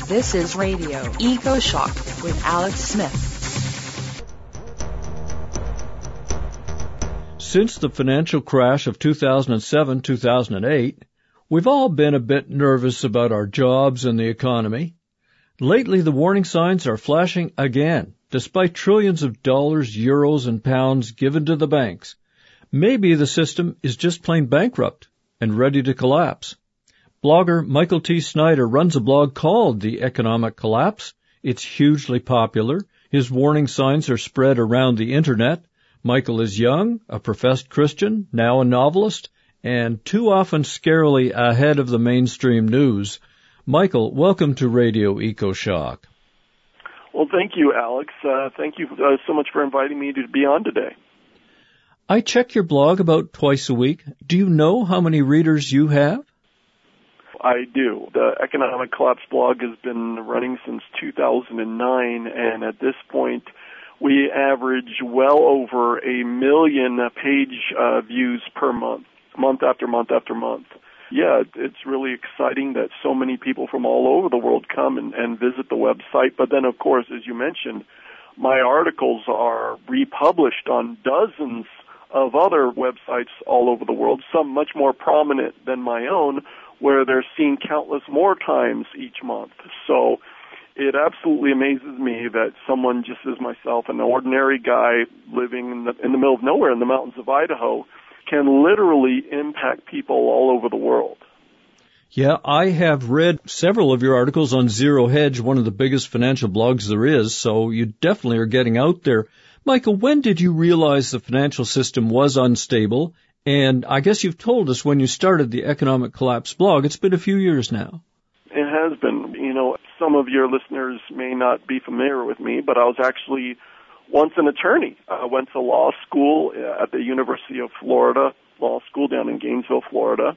This is Radio Eco Shock with Alex Smith. Since the financial crash of 2007-2008, we've all been a bit nervous about our jobs and the economy. Lately, the warning signs are flashing again, despite trillions of dollars, euros, and pounds given to the banks. Maybe the system is just plain bankrupt and ready to collapse. Blogger Michael T. Snyder runs a blog called The Economic Collapse. It's hugely popular. His warning signs are spread around the Internet. Michael is young, a professed Christian, now a novelist, and too often scarily ahead of the mainstream news. Michael, welcome to Radio Eco Shock. Well, thank you, Alex. Thank you so much for inviting me to be on today. I check your blog about twice a week. Do you know how many readers you have? I do. The Economic Collapse blog has been running since 2009, and at this point, we average well over 1 million page views per month, month after month after month. Yeah, it's really exciting that so many people from all over the world come and visit the website. But then, of course, as you mentioned, my articles are republished on dozens of other websites all over the world, some much more prominent than my own, where they're seen countless more times each month. So it absolutely amazes me that someone just as myself, an ordinary guy living in the middle of nowhere in the mountains of Idaho, can literally impact people all over the world. Yeah, I have read several of your articles on Zero Hedge, one of the biggest financial blogs there is, so you definitely are getting out there. Michael, when did you realize the financial system was unstable? And I guess you've told us when you started the Economic Collapse blog. It's been a few years now. It has been. You know, some of your listeners may not be familiar with me, but I was actually once an attorney. I went to law school at the University of Florida, law school down in Gainesville, Florida,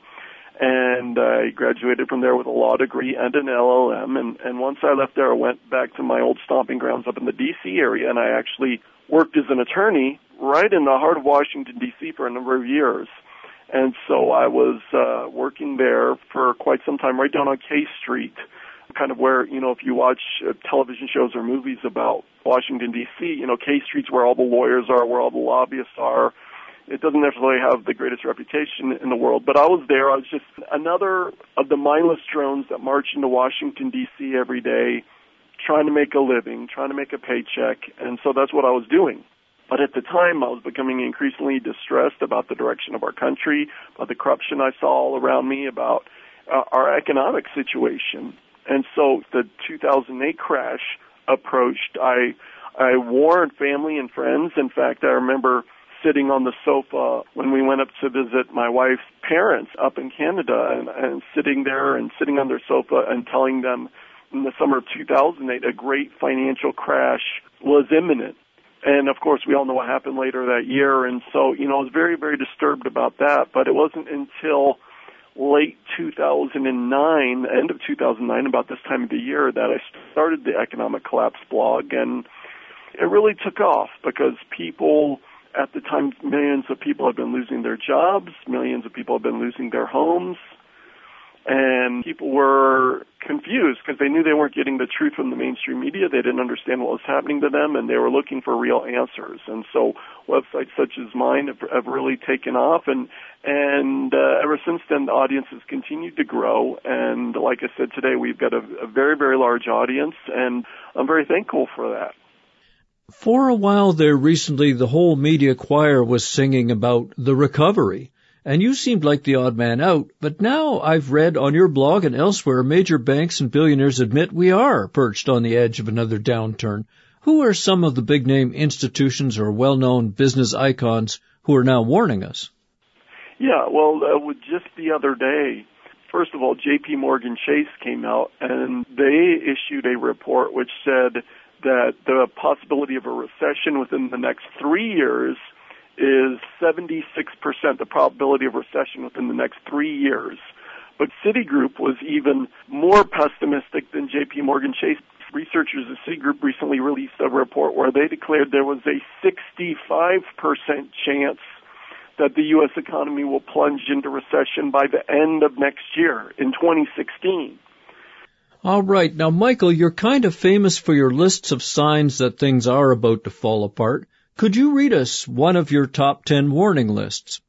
and I graduated from there with a law degree and an LLM. And once I left there, I went back to my old stomping grounds up in the D.C. area, and I actually worked as an attorney right in the heart of Washington, D.C. for a number of years. And so I was working there for quite some time, right down on K Street, kind of where, you know, if you watch television shows or movies about Washington, D.C., you know, K Street's where all the lawyers are, where all the lobbyists are. It doesn't necessarily have the greatest reputation in the world, but I was there. I was just another of the mindless drones that march into Washington, D.C. every day, trying to make a living, trying to make a paycheck, and so that's what I was doing. But at the time, I was becoming increasingly distressed about the direction of our country, about the corruption I saw all around me, about our economic situation. And so the 2008 crash approached. I warned family and friends. In fact, I remember sitting on the sofa when we went up to visit my wife's parents up in Canada and sitting there and sitting on their sofa and telling them in the summer of 2008 a great financial crash was imminent. And, of course, we all know what happened later that year. And so, you know, I was very, very disturbed about that. But it wasn't until late 2009, end of 2009, about this time of the year, that I started the Economic Collapse blog. And it really took off because people, at the time, millions of people have been losing their jobs, millions of people have been losing their homes. And people were confused because they knew they weren't getting the truth from the mainstream media. They didn't understand what was happening to them, and they were looking for real answers. And so websites such as mine have really taken off, and ever since then, the audience has continued to grow. And like I said today, we've got a very, very large audience, and I'm very thankful for that. For a while there recently, the whole media choir was singing about the recovery. And you seemed like the odd man out, but now I've read on your blog and elsewhere major banks and billionaires admit we are perched on the edge of another downturn. Who are some of the big-name institutions or well-known business icons who are now warning us? Yeah, well, just the other day, first of all, J.P. Morgan Chase came out, and they issued a report which said that the possibility of a recession within the next 3 years is 76%, the probability of recession within the next 3 years. But Citigroup was even more pessimistic than J.P. Morgan Chase. Researchers at Citigroup recently released a report where they declared there was a 65% chance that the U.S. economy will plunge into recession by the end of next year, in 2016. All right. Now, Michael, you're kind of famous for your lists of signs that things are about to fall apart. Could you read us one of your top 10 warning lists?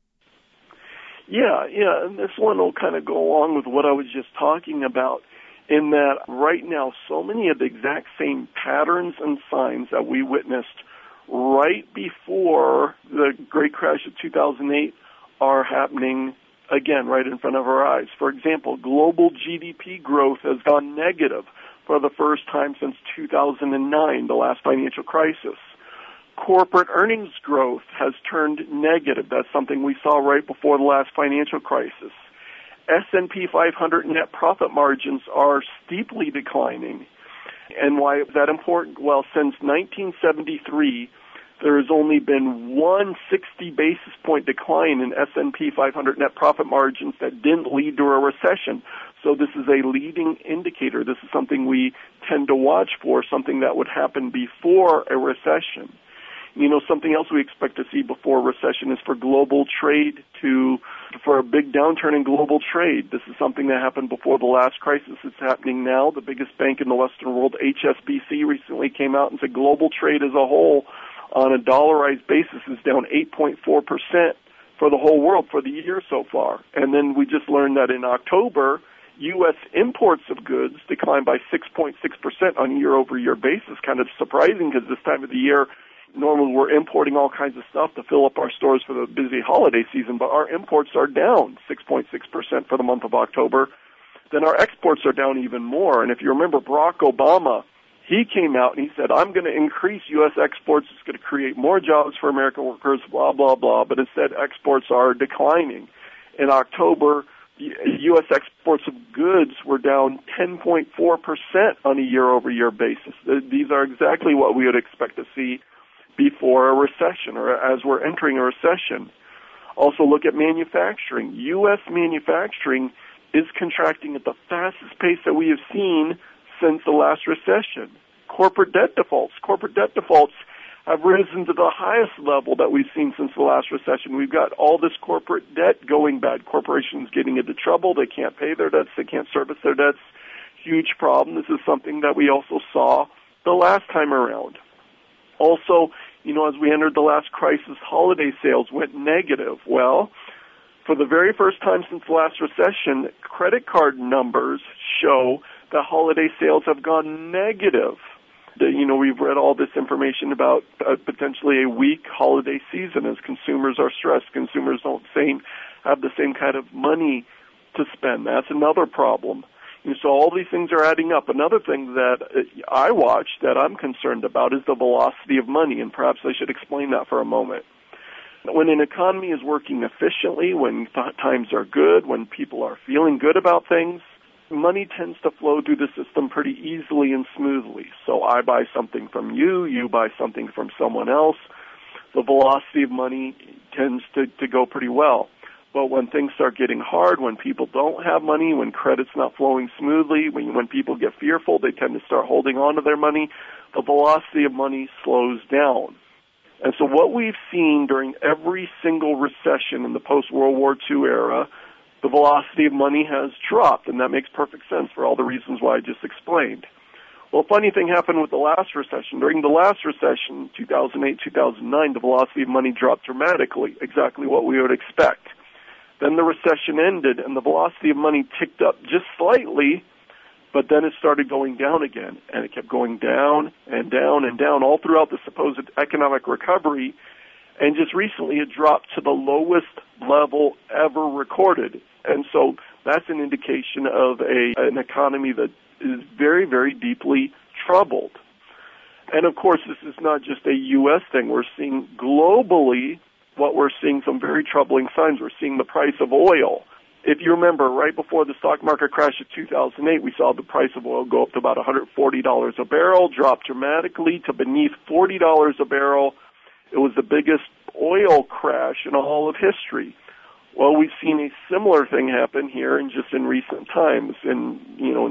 Yeah, and this one will kind of go along with what I was just talking about, in that right now so many of the exact same patterns and signs that we witnessed right before the great crash of 2008 are happening again right in front of our eyes. For example, global GDP growth has gone negative for the first time since 2009, the last financial crisis. Corporate earnings growth has turned negative. That's something we saw right before the last financial crisis. S&P 500 net profit margins are steeply declining. And why is that important? Well, since 1973, there has only been one 60 basis point decline in S&P 500 net profit margins that didn't lead to a recession. So this is a leading indicator. This is something we tend to watch for, something that would happen before a recession. You know, something else we expect to see before a recession is for global trade for a big downturn in global trade. This is something that happened before the last crisis. It's happening now. The biggest bank in the Western world, HSBC, recently came out and said global trade as a whole on a dollarized basis is down 8.4% for the whole world for the year so far. And then we just learned that in October, U.S. imports of goods declined by 6.6% on a year-over-year basis. Kind of surprising because this time of the year, normally we're importing all kinds of stuff to fill up our stores for the busy holiday season, but our imports are down 6.6% for the month of October. Then our exports are down even more. And if you remember Barack Obama, he came out and he said, I'm going to increase U.S. exports. It's going to create more jobs for American workers, blah, blah, blah. But instead, exports are declining. In October, U.S. exports of goods were down 10.4% on a year-over-year basis. These are exactly what we would expect to see before a recession or as we're entering a recession. Also look at manufacturing. U.S. manufacturing is contracting at the fastest pace that we have seen since the last recession. Corporate debt defaults have risen to the highest level that we've seen since the last recession. We've got all this corporate debt going bad. Corporations getting into trouble. They can't pay their debts. They can't service their debts. Huge problem. This is something that we also saw the last time around. Also, you know, as we entered the last crisis, holiday sales went negative. Well, for the very first time since the last recession, credit card numbers show that holiday sales have gone negative. You know, we've read all this information about potentially a weak holiday season as consumers are stressed. Consumers don't have the same kind of money to spend. That's another problem. And so all these things are adding up. Another thing that I watch that I'm concerned about is the velocity of money, and perhaps I should explain that for a moment. When an economy is working efficiently, when times are good, when people are feeling good about things, money tends to flow through the system pretty easily and smoothly. So I buy something from you, you buy something from someone else. The velocity of money tends to go pretty well. But when things start getting hard, when people don't have money, when credit's not flowing smoothly, when people get fearful, they tend to start holding on to their money, the velocity of money slows down. And so what we've seen during every single recession in the post-World War II era, the velocity of money has dropped, and that makes perfect sense for all the reasons why I just explained. Well, a funny thing happened with the last recession. During the last recession, 2008, 2009, the velocity of money dropped dramatically, exactly what we would expect. Then the recession ended, and the velocity of money ticked up just slightly, but then it started going down again, and it kept going down and down and down all throughout the supposed economic recovery, and just recently it dropped to the lowest level ever recorded. And so that's an indication of an economy that is very, very deeply troubled. And of course, this is not just a U.S. thing. We're seeing globally we're seeing some very troubling signs. We're seeing the price of oil. If you remember, right before the stock market crash of 2008, we saw the price of oil go up to about $140 a barrel, drop dramatically to beneath $40 a barrel. It was the biggest oil crash in all of history. Well, we've seen a similar thing happen here in recent times. In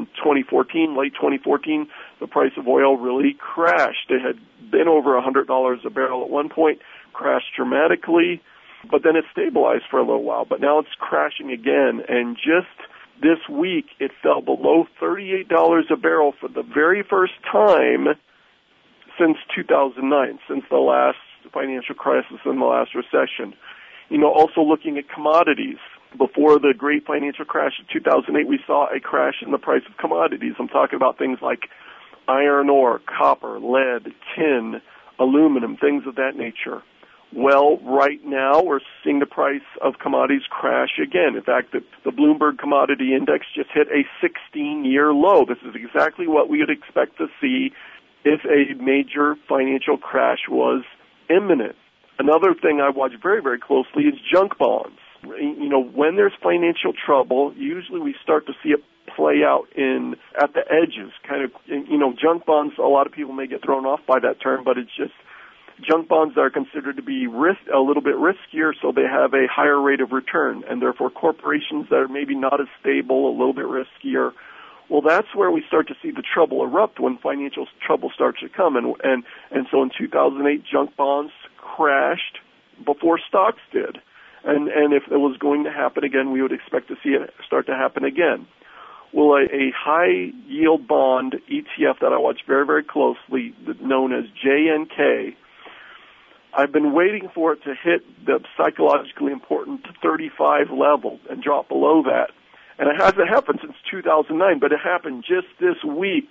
2014, late 2014, the price of oil really crashed. It had been over $100 a barrel at one point, crashed dramatically, but then it stabilized for a little while. But now it's crashing again, and just This week, it fell below $38 a barrel for the very first time since 2009, since the last financial crisis and the last recession. Also looking at commodities. Before the great financial crash of 2008, we saw a crash in the price of commodities. I'm talking about things like iron ore, copper, lead, tin, aluminum, things of that nature. Well, right now we're seeing the price of commodities crash again. In fact, the Bloomberg Commodity Index just hit a 16-year low. This is exactly what we would expect to see if a major financial crash was imminent. Another thing I watch very, very closely is junk bonds. When there's financial trouble, usually we start to see it play out at the edges, kind of, junk bonds, a lot of people may get thrown off by that term, but it's just junk bonds that are considered to be a little bit riskier, so they have a higher rate of return, and therefore corporations that are maybe not as stable, a little bit riskier. Well, that's where we start to see the trouble erupt when financial trouble starts to come, and so in 2008, junk bonds crashed before stocks did. And if it was going to happen again, we would expect to see it start to happen again. Well, a high-yield bond ETF that I watch very, very closely, known as JNK, I've been waiting for it to hit the psychologically important 35 level and drop below that. And it hasn't happened since 2009, but it happened just this week.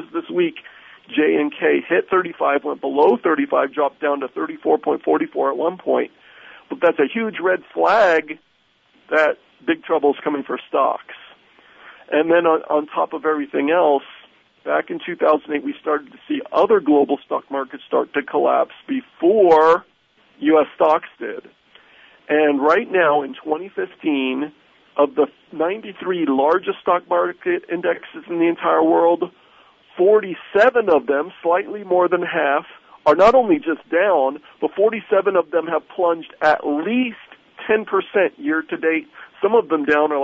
JNK hit 35, went below 35, dropped down to 34.44 at one point. But that's a huge red flag that big trouble is coming for stocks. And then on top of everything else, back in 2008, we started to see other global stock markets start to collapse before U.S. stocks did. And right now, in 2015, of the 93 largest stock market indexes in the entire world, 47 of them, slightly more than half, are not only just down, but 47 of them have plunged at least 10% year to date. Some of them down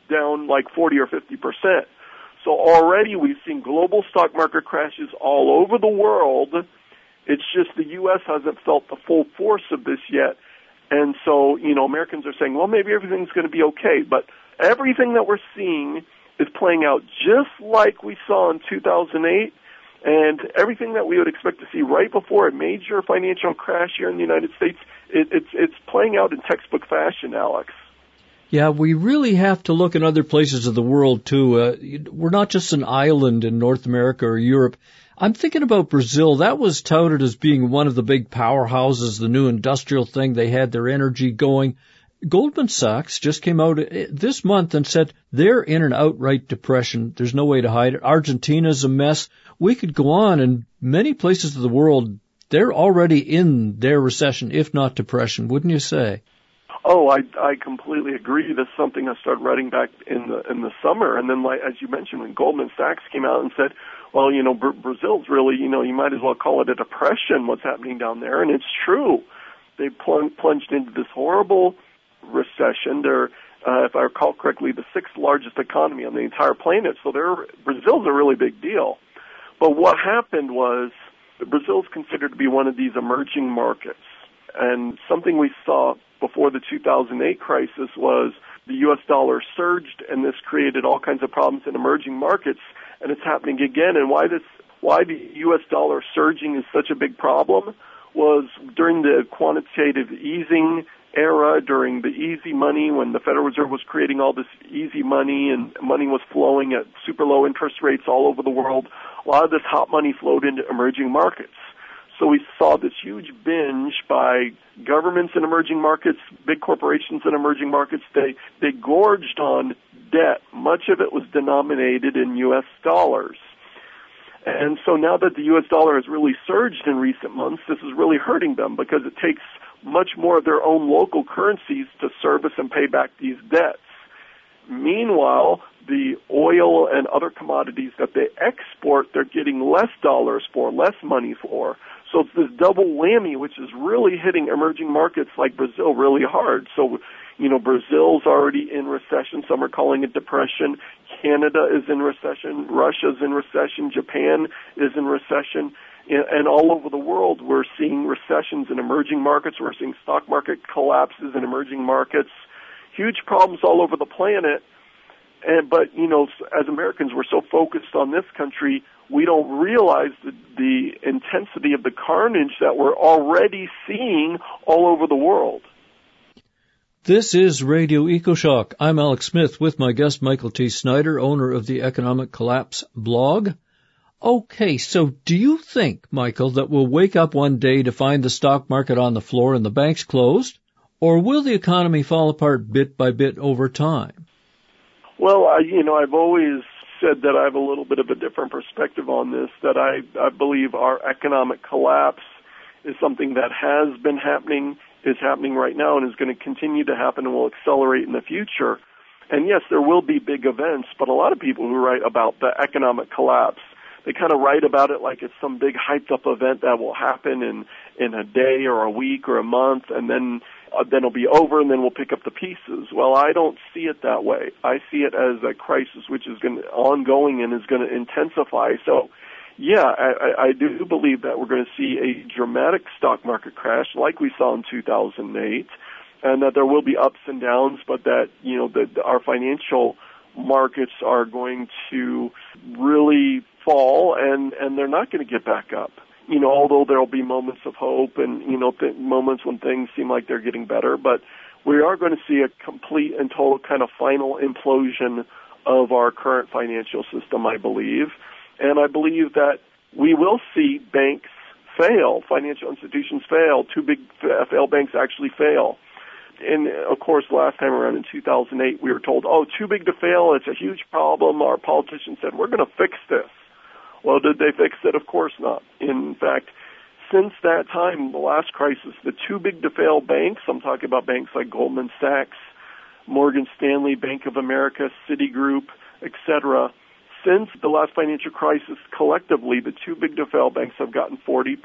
40 or 50%. So already we've seen global stock market crashes all over the world. It's just the U.S. hasn't felt the full force of this yet. And so, Americans are saying, well, maybe everything's going to be okay. But everything that we're seeing is playing out just like we saw in 2008. And everything that we would expect to see right before a major financial crash here in the United States, it's playing out in textbook fashion, Alex. Yeah, we really have to look in other places of the world, too. We're not just an island in North America or Europe. I'm thinking about Brazil. That was touted as being one of the big powerhouses, the new industrial thing. They had their energy going. Goldman Sachs just came out this month and said they're in an outright depression. There's no way to hide it. Argentina's a mess. We could go on, and many places of the world, they're already in their recession, if not depression, wouldn't you say? Oh, I completely agree. That's something I started writing back in the summer. And then, as you mentioned, when Goldman Sachs came out and said, well, Brazil's really, you might as well call it a depression, what's happening down there. And it's true. They plunged into this horrible recession. They're, if I recall correctly, the sixth largest economy on the entire planet. So Brazil's a really big deal. But what happened was Brazil's considered to be one of these emerging markets. And something we saw before the 2008 crisis was the U.S. dollar surged, and this created all kinds of problems in emerging markets, and it's happening again. And why the U.S. dollar surging is such a big problem was during the quantitative easing era, during the easy money, when the Federal Reserve was creating all this easy money and money was flowing at super low interest rates all over the world, a lot of this hot money flowed into emerging markets. So we saw this huge binge by governments in emerging markets, big corporations in emerging markets. They gorged on debt. Much of it was denominated in U.S. dollars. And so now that the U.S. dollar has really surged in recent months, this is really hurting them because it takes much more of their own local currencies to service and pay back these debts. Meanwhile, the oil and other commodities that they export, they're getting less dollars for, less money for. So it's this double whammy, which is really hitting emerging markets like Brazil really hard. So, Brazil's already in recession. Some are calling it depression. Canada is in recession. Russia's in recession. Japan is in recession. And all over the world, we're seeing recessions in emerging markets. We're seeing stock market collapses in emerging markets. Huge problems all over the planet. But, as Americans, we're so focused on this country, we don't realize the intensity of the carnage that we're already seeing all over the world. This is Radio EcoShock. I'm Alex Smith with my guest Michael T. Snyder, owner of the Economic Collapse blog. Okay, so do you think, Michael, that we'll wake up one day to find the stock market on the floor and the banks closed? Or will the economy fall apart bit by bit over time? Well, I've always said that I have a little bit of a different perspective on this, that I believe our economic collapse is something that has been happening, is happening right now, and is going to continue to happen and will accelerate in the future. And yes, there will be big events, but a lot of people who write about the economic collapse, they kind of write about it like it's some big hyped-up event that will happen in a day or a week or a month, and then it'll be over, and then we'll pick up the pieces. Well, I don't see it that way. I see it as a crisis which is ongoing and is going to intensify. So, yeah, I do believe that we're going to see a dramatic stock market crash like we saw in 2008, and that there will be ups and downs, but that, our financial markets are going to really fall, and they're not going to get back up. Although there'll be moments of hope and, moments when things seem like they're getting better, but we are going to see a complete and total kind of final implosion of our current financial system, I believe. And I believe that we will see banks fail, financial institutions fail, too big fail banks actually fail. And, of course, last time around in 2008, we were told, too big to fail, it's a huge problem. Our politicians said, we're going to fix this. Well, did they fix it? Of course not. In fact, since that time, the last crisis, the too big to fail banks, I'm talking about banks like Goldman Sachs, Morgan Stanley, Bank of America, Citigroup, etc., since the last financial crisis, collectively, the too big to fail banks have gotten 40%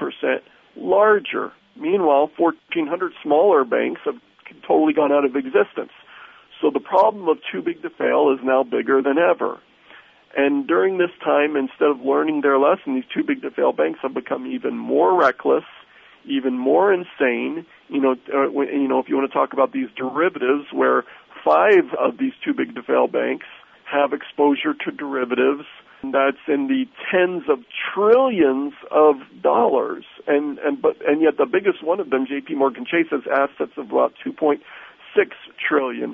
larger. Meanwhile, 1,400 smaller banks have totally gone out of existence. So the problem of too big to fail is now bigger than ever. And during this time, instead of learning their lesson, these too big to fail banks have become even more reckless, even more insane. If you want to talk about these derivatives, where 5 of these too big to fail banks have exposure to derivatives that's in the tens of trillions of dollars, and yet the biggest one of them, J.P. Morgan Chase, has assets of about $2.6 trillion.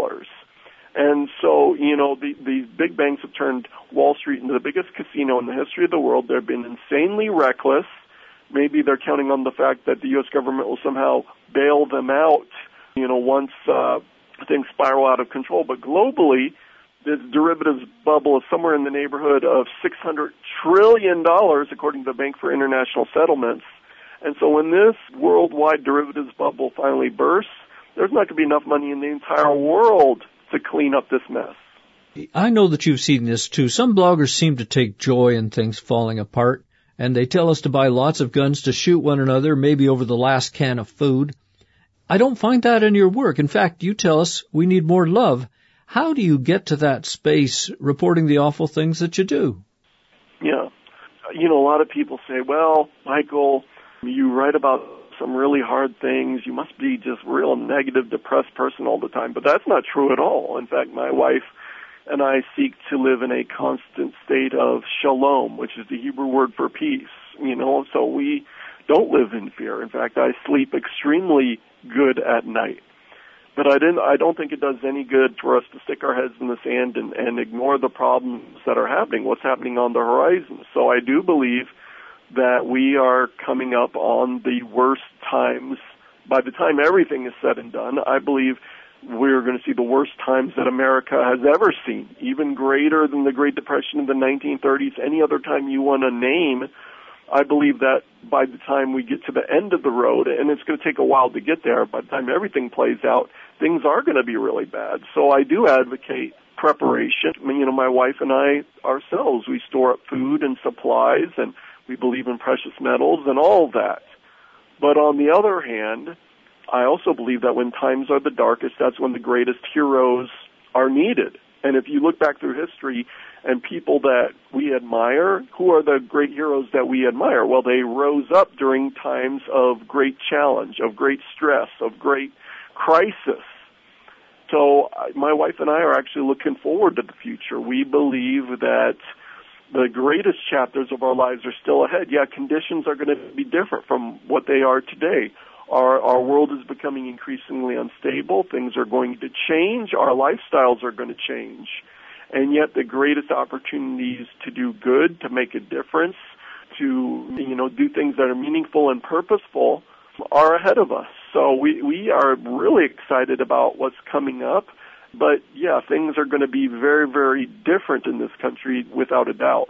And so, these big banks have turned Wall Street into the biggest casino in the history of the world. They've been insanely reckless. Maybe they're counting on the fact that the U.S. government will somehow bail them out, once things spiral out of control. But globally, this derivatives bubble is somewhere in the neighborhood of $600 trillion, according to the Bank for International Settlements. And so when this worldwide derivatives bubble finally bursts, there's not going to be enough money in the entire world to clean up this mess. I know that you've seen this too. Some bloggers seem to take joy in things falling apart, and they tell us to buy lots of guns to shoot one another, maybe over the last can of food. I don't find that in your work. In fact, you tell us we need more love. How do you get to that space reporting the awful things that you do? Yeah. A lot of people say, well, Michael, you write about some really hard things. You must be just real negative, depressed person all the time. But that's not true at all. In fact, my wife and I seek to live in a constant state of shalom, which is the Hebrew word for peace. So we don't live in fear. In fact, I sleep extremely good at night. But I don't think it does any good for us to stick our heads in the sand and ignore the problems that are happening, what's happening on the horizon. So I do believe that we are coming up on the worst times. By the time everything is said and done, I believe we're going to see the worst times that America has ever seen, even greater than the Great Depression of the 1930s, any other time you want to name. I believe that by the time we get to the end of the road, and it's going to take a while to get there, by the time everything plays out, things are going to be really bad. So I do advocate preparation. My wife and I ourselves, we store up food and supplies, and we believe in precious metals and all of that. But on the other hand, I also believe that when times are the darkest, that's when the greatest heroes are needed. And if you look back through history and people that we admire, who are the great heroes that we admire? Well, they rose up during times of great challenge, of great stress, of great crisis. so my wife and I are actually looking forward to the future. We believe that the greatest chapters of our lives are still ahead. Yeah, conditions are going to be different from what they are today. Our world is becoming increasingly unstable. Things are going to change. Our lifestyles are going to change. And yet the greatest opportunities to do good, to make a difference, to, do things that are meaningful and purposeful are ahead of us. So we are really excited about what's coming up. But, yeah, things are going to be very, very different in this country without a doubt.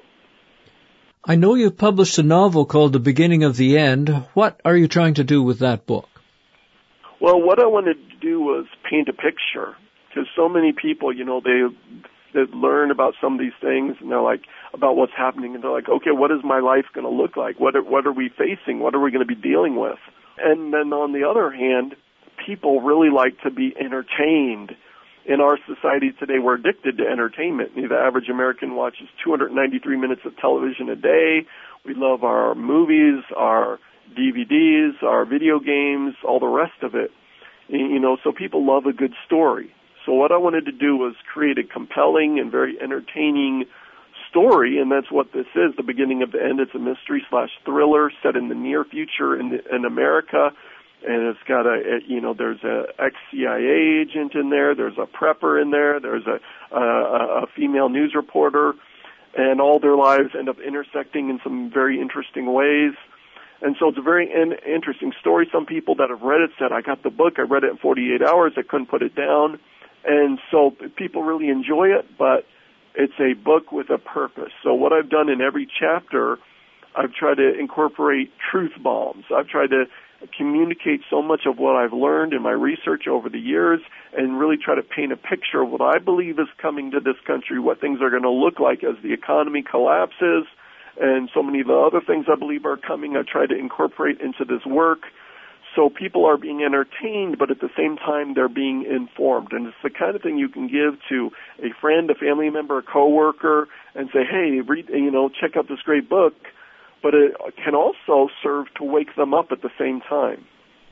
I know you've published a novel called The Beginning of the End. What are you trying to do with that book? Well, what I wanted to do was paint a picture, because so many people, they learn about some of these things, and they're like, about what's happening, and they're like, okay, what is my life going to look like? What are we facing? What are we going to be dealing with? And then on the other hand, people really like to be entertained. In our society today, we're addicted to entertainment. The average American watches 293 minutes of television a day. We love our movies, our DVDs, our video games, all the rest of it. So people love a good story. So what I wanted to do was create a compelling and very entertaining story, and that's what this is, The Beginning of the End. It's a mystery/thriller set in the near future in America. And it's got there's a ex-CIA agent in there, there's a prepper in there, there's a female news reporter, and all their lives end up intersecting in some very interesting ways. And so it's a very interesting story. Some people that have read it said, I got the book, I read it in 48 hours, I couldn't put it down. And so people really enjoy it, but it's a book with a purpose. So what I've done in every chapter, I've tried to incorporate truth bombs. I've tried to communicate so much of what I've learned in my research over the years and really try to paint a picture of what I believe is coming to this country, what things are going to look like as the economy collapses, and so many of the other things I believe are coming. I try to incorporate into this work so people are being entertained, but at the same time they're being informed. And it's the kind of thing you can give to a friend, a family member, a coworker, and say, hey, read, check out this great book. But it can also serve to wake them up at the same time.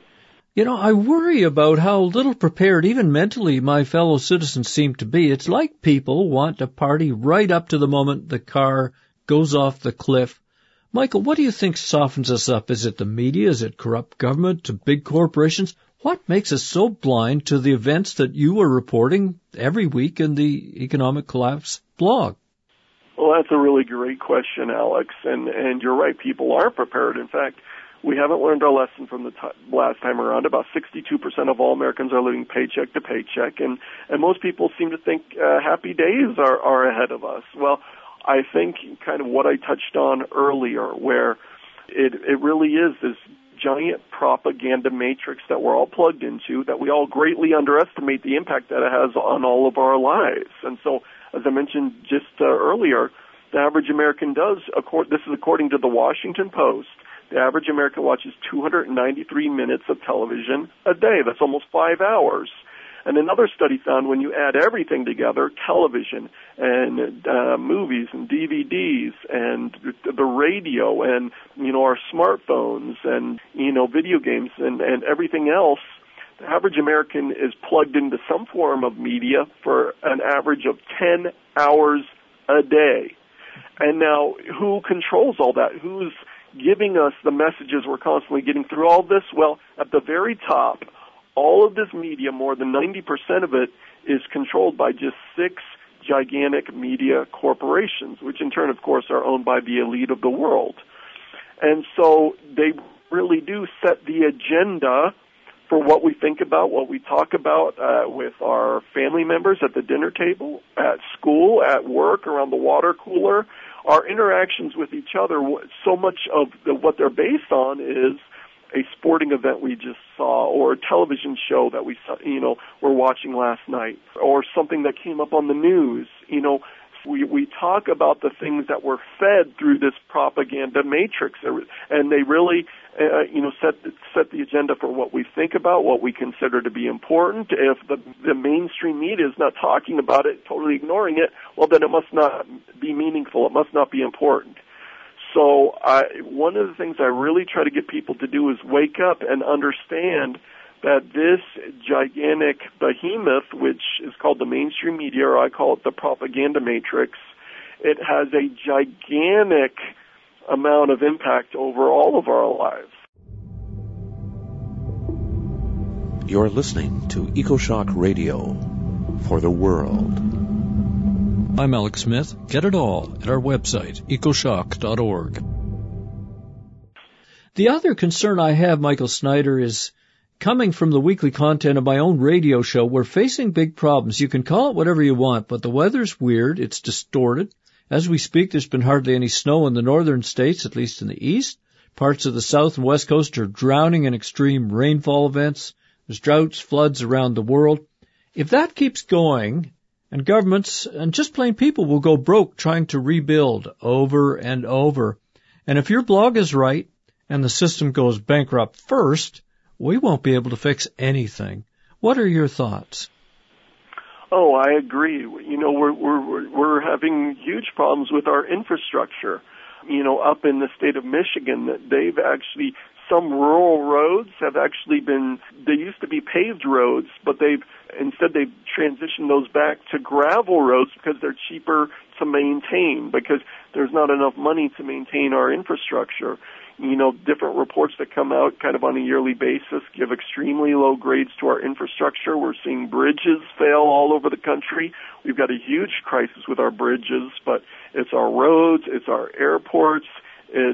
I worry about how little prepared, even mentally, my fellow citizens seem to be. It's like people want to party right up to the moment the car goes off the cliff. Michael, what do you think softens us up? Is it the media? Is it corrupt government? To big corporations? What makes us so blind to the events that you are reporting every week in the Economic Collapse blog? Well, that's a really great question, Alex, and you're right, people are prepared. In fact, we haven't learned our lesson from the last time around. About 62% of all Americans are living paycheck to paycheck, and most people seem to think happy days are ahead of us. Well, I think kind of what I touched on earlier, where it really is this giant propaganda matrix that we're all plugged into, that we all greatly underestimate the impact that it has on all of our lives. And so, as I mentioned just earlier, the average American this is according to the Washington Post, the average American watches 293 minutes of television a day. That's almost 5 hours. And another study found when you add everything together, television and movies and DVDs and the radio and, our smartphones and, video games and everything else, the average American is plugged into some form of media for an average of 10 hours a day. And now, who controls all that? Who's giving us the messages we're constantly getting through all this? Well, at the very top, all of this media, more than 90% of it, is controlled by just 6 gigantic media corporations, which in turn, of course, are owned by the elite of the world. And so they really do set the agenda for what we think about, what we talk about with our family members at the dinner table, at school, at work, around the water cooler. Our interactions with each other, so much of what they're based on is a sporting event we just saw, or a television show that we saw, were watching last night, or something that came up on the news. We talk about the things that were fed through this propaganda matrix, and they really, set the agenda for what we think about, what we consider to be important. If the mainstream media is not talking about it, totally ignoring it, well, then it must not be meaningful. It must not be important. So one of the things I really try to get people to do is wake up and understand that this gigantic behemoth, which is called the mainstream media, or I call it the propaganda matrix, it has a gigantic amount of impact over all of our lives. You're listening to EcoShock Radio for the world. I'm Alex Smith. Get it all at our website, ecoshock.org. The other concern I have, Michael Snyder, is coming from the weekly content of my own radio show. We're facing big problems. You can call it whatever you want, but the weather's weird. It's distorted. As we speak, there's been hardly any snow in the northern states, at least in the east. Parts of the south and west coast are drowning in extreme rainfall events. There's droughts, floods around the world. If that keeps going, and governments and just plain people will go broke trying to rebuild over and over. And if your blog is right and the system goes bankrupt first, we won't be able to fix anything. What are your thoughts? Oh, I agree. You know, we're having huge problems with our infrastructure. You know, up in the state of Michigan, that they've actually, some rural roads have actually been, they used to be paved roads, but they've transitioned those back to gravel roads because they're cheaper to maintain, because there's not enough money to maintain our infrastructure. You know, different reports that come out kind of on a yearly basis give extremely low grades to our infrastructure. We're seeing bridges fail all over the country. We've got a huge crisis with our bridges, but it's our roads, it's our airports, it's,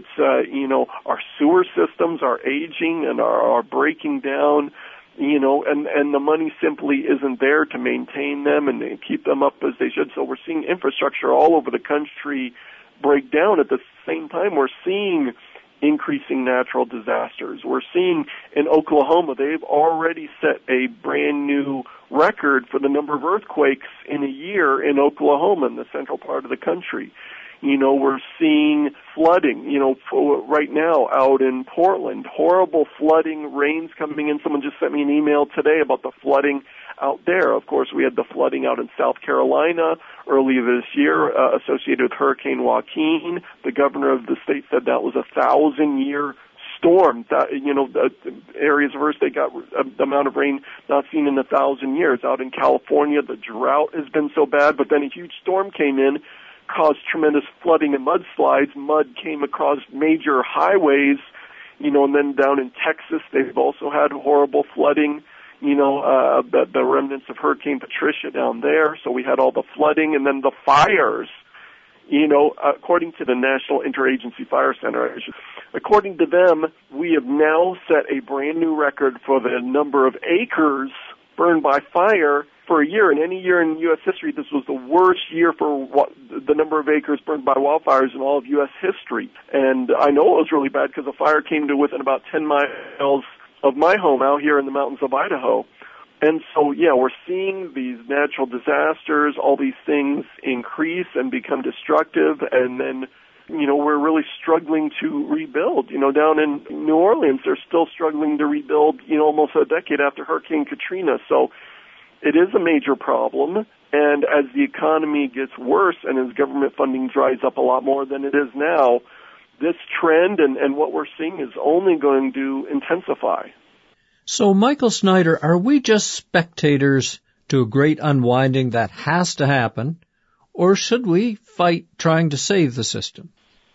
our sewer systems are aging and are breaking down, you know, and the money simply isn't there to maintain them and keep them up as they should. So we're seeing infrastructure all over the country break down. At the same time, we're seeing increasing natural disasters. We're seeing in Oklahoma, they've already set a brand new record for the number of earthquakes in a year in Oklahoma, in the central part of the country. You know, we're seeing flooding, you know, right now out in Portland, horrible flooding, rains coming in. Someone just sent me an email today about the flooding out there. Of course, we had the flooding out in South Carolina earlier this year associated with Hurricane Joaquin. The governor of the state said that was a 1,000-year storm. That, you know, the areas of our state got the amount of rain not seen in 1,000 years. Out in California, the drought has been so bad, but then a huge storm came in, caused tremendous flooding and mudslides. Mud came across major highways, you know, and then down in Texas, they've also had horrible flooding. You know, the remnants of Hurricane Patricia down there. So we had all the flooding and then the fires. You know, according to the National Interagency Fire Center, according to them, we have now set a brand new record for the number of acres burned by fire for a year. In any year in U.S. history, this was the worst year for the number of acres burned by wildfires in all of U.S. history. And I know it was really bad because the fire came to within about 10 miles of my home out here in the mountains of Idaho. And so, yeah, we're seeing these natural disasters, all these things increase and become destructive, and then, you know, we're really struggling to rebuild. You know, down in New Orleans, they're still struggling to rebuild, you know, almost a decade after Hurricane Katrina. So it is a major problem, and as the economy gets worse and as government funding dries up a lot more than it is now, this trend and what we're seeing is only going to intensify. So, Michael Snyder, are we just spectators to a great unwinding that has to happen, or should we fight trying to save the system?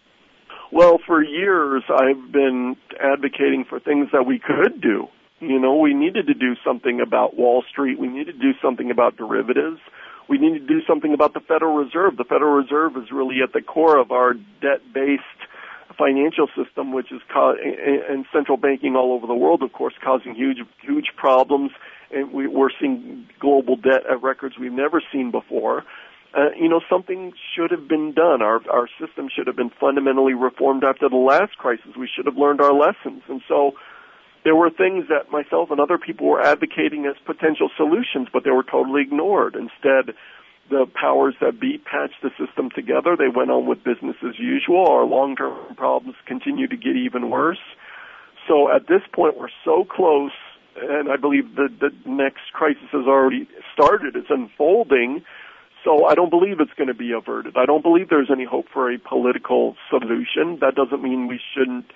Well, for years I've been advocating for things that we could do. You know, we needed to do something about Wall Street. We needed to do something about derivatives. We need to do something about the Federal Reserve. The Federal Reserve is really at the core of our debt-based financial system, which is and central banking all over the world, of course, causing huge problems. And we're seeing global debt at records we've never seen before. You know, something should have been done. Our system should have been fundamentally reformed after the last crisis. We should have learned our lessons. And so there were things that myself and other people were advocating as potential solutions, but they were totally ignored. Instead, the powers that be patched the system together. They went on with business as usual. Our long-term problems continue to get even worse. So at this point, we're so close, and I believe the next crisis has already started. It's unfolding. So I don't believe it's going to be averted. I don't believe there's any hope for a political solution. That doesn't mean we shouldn't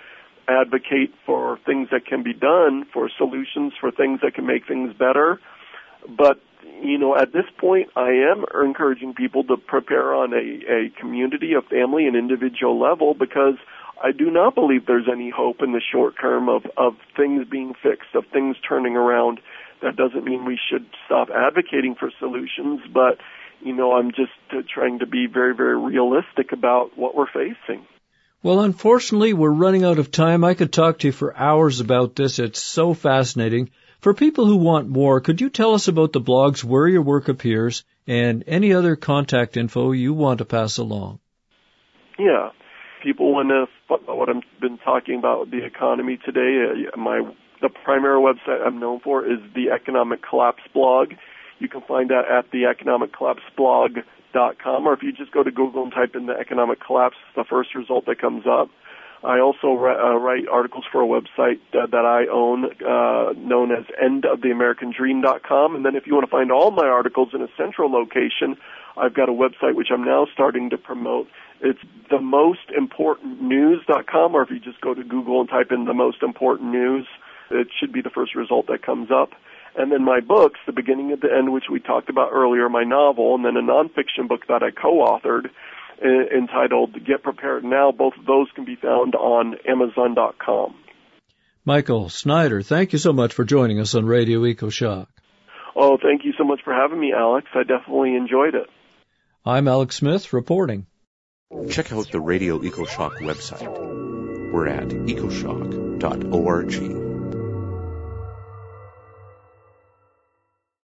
advocate for things that can be done, for solutions, for things that can make things better. But, at this point, I am encouraging people to prepare on a community, a family, and individual level, because I do not believe there's any hope in the short term of things being fixed, of things turning around. That doesn't mean we should stop advocating for solutions, but, I'm just trying to be very, very realistic about what we're facing. Well, unfortunately, we're running out of time. I could talk to you for hours about this. It's so fascinating. For people who want more, could you tell us about the blogs, where your work appears, and any other contact info you want to pass along? Yeah. People want to what I've been talking about, the economy today. The primary website I'm known for is the Economic Collapse blog. You can find that at the economiccollapseblog.com, or if you just go to Google and type in the economic collapse, the first result that comes up. I also write articles for a website that I own, known as endoftheamericandream.com. And then if you want to find all my articles in a central location, I've got a website which I'm now starting to promote. It's themostimportantnews.com, or if you just go to Google and type in the most important news, it should be the first result that comes up. And then my books, The Beginning and the End, which we talked about earlier, my novel, and then a nonfiction book that I co-authored entitled Get Prepared Now. Both of those can be found on Amazon.com. Michael Snyder, thank you so much for joining us on Radio EcoShock. Oh, thank you so much for having me, Alex. I definitely enjoyed it. I'm Alex Smith reporting. Check out the Radio EcoShock website. We're at ecoshock.org.